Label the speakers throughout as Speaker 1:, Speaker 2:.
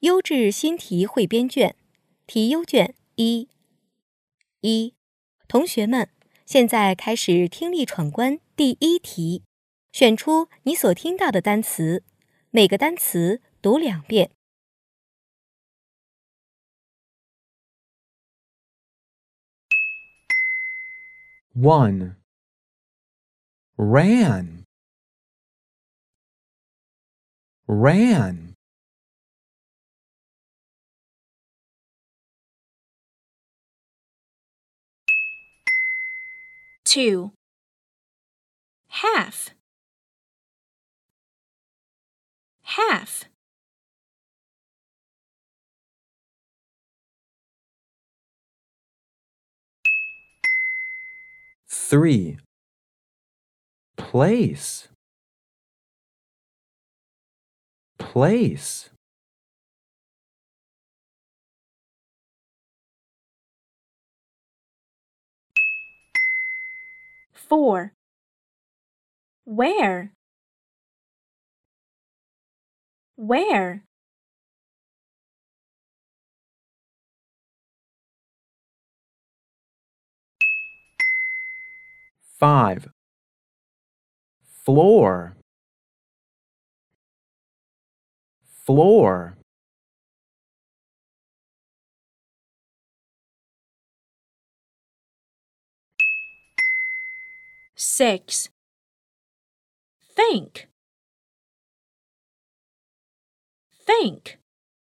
Speaker 1: 优质新题汇编卷，题优卷一。同学们，现在开始听力闯关第一题，选出你所听到的单词，每个单词读2遍。
Speaker 2: 1. Ran. Ran.
Speaker 3: 2. Half. Half.
Speaker 2: 3. Place. Place.
Speaker 3: 4. Where. Where.
Speaker 2: 5. Floor. Floor.
Speaker 3: 6. Think. Think.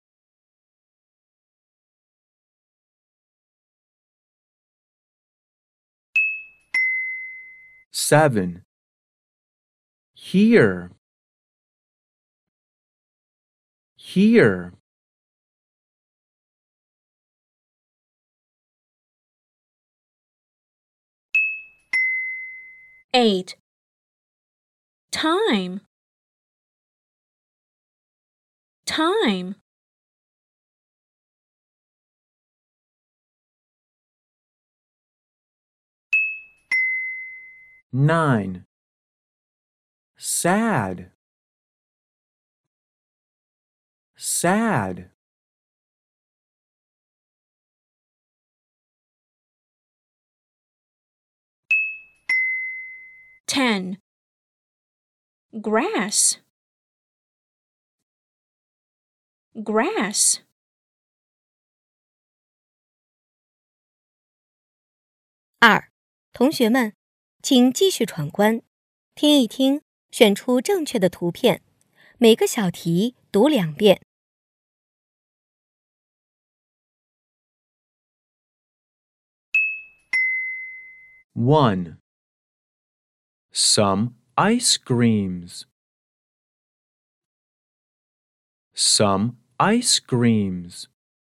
Speaker 2: 7. Here. Here.
Speaker 3: 8. Time. Time.
Speaker 2: 9. Sad. Sad.
Speaker 3: 10. Grass. Grass.
Speaker 1: 2. 同学们，请继续闯关，听一听，选出正确的图片，每个小题读2遍。
Speaker 2: 1. Some ice creams. Some ice creams.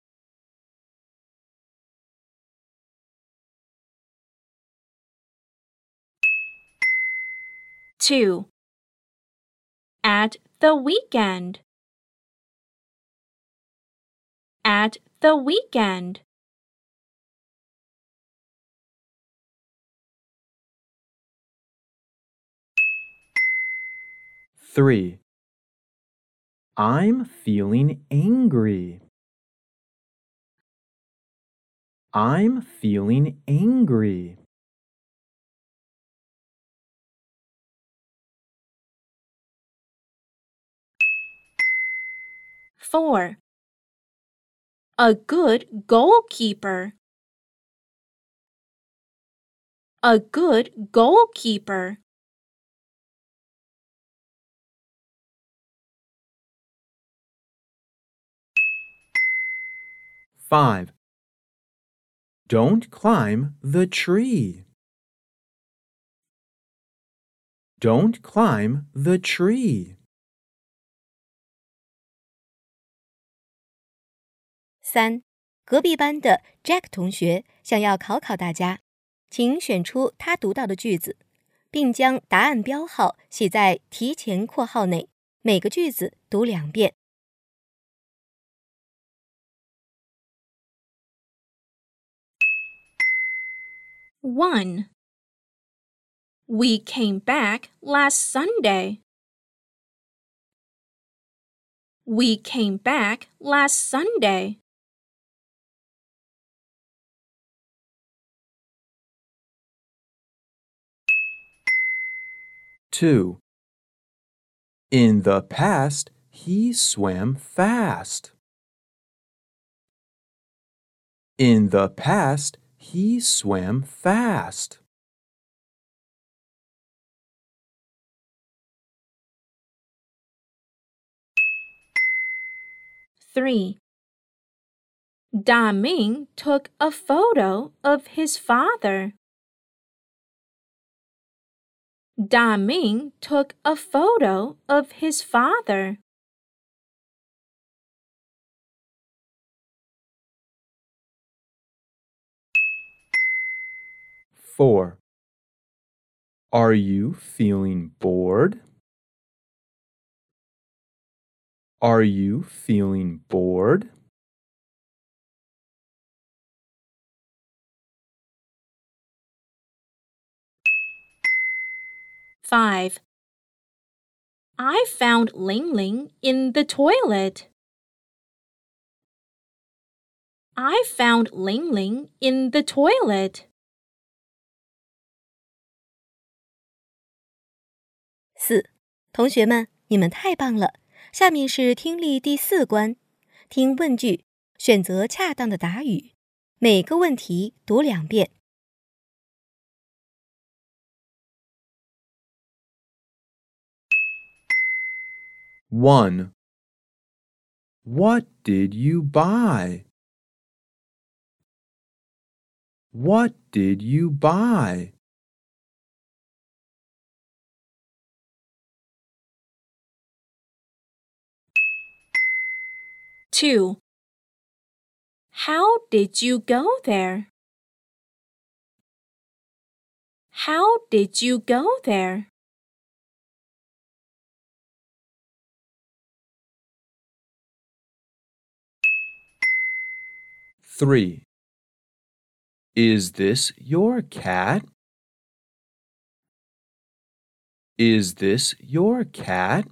Speaker 3: 2. At the weekend. At the weekend.
Speaker 2: 3. I'm feeling angry. I'm feeling angry.
Speaker 3: 4. A good goalkeeper. A good goalkeeper.
Speaker 2: 5. Don't climb the tree. Don't climb the tree.
Speaker 1: 3. 隔壁班的 Jack 同学想要考大家，请选出他读到的句子，并将答案标号写在题前括号内，每个句子读2遍。
Speaker 3: 1. We came back last Sunday. We came back last Sunday.
Speaker 2: Two. In the past, he swam fast. In the past, he swam fast.
Speaker 3: 3. Da Ming took a photo of his father. Da Ming took a photo of his father.
Speaker 2: 4. Are you feeling bored? Are you feeling bored?
Speaker 3: 5. I found Ling Ling in the toilet. I found Ling Ling in the toilet.
Speaker 1: 4. 同学们，你们太棒了！下面是听力第4关，听问句，选择恰当的答语，每个问题读2遍。
Speaker 2: 1. What did you buy? What did you buy?
Speaker 3: 2. How did you go there? How did you go there?
Speaker 2: 3. Is this your cat? Is this your cat?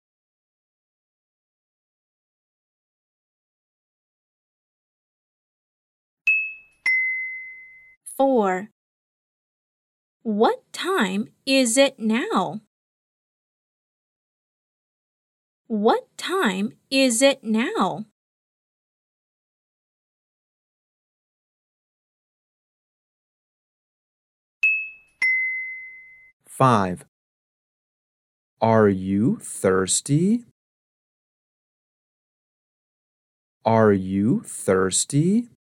Speaker 3: 4. What time is it now? What time is it now?
Speaker 2: 5. Are you thirsty? Are you thirsty?